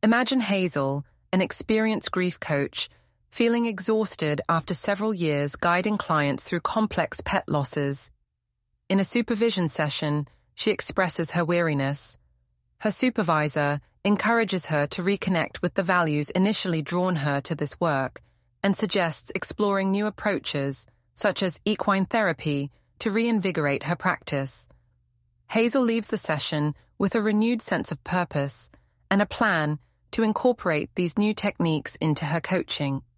Imagine Hazel, an experienced grief coach, feeling exhausted after several years guiding clients through complex pet losses. In a supervision session, she expresses her weariness. Her supervisor encourages her to reconnect with the values initially drawn her to this work and suggests exploring new approaches, such as equine therapy, to reinvigorate her practice. Hazel leaves the session with a renewed sense of purpose and a plan to incorporate these new techniques into her coaching.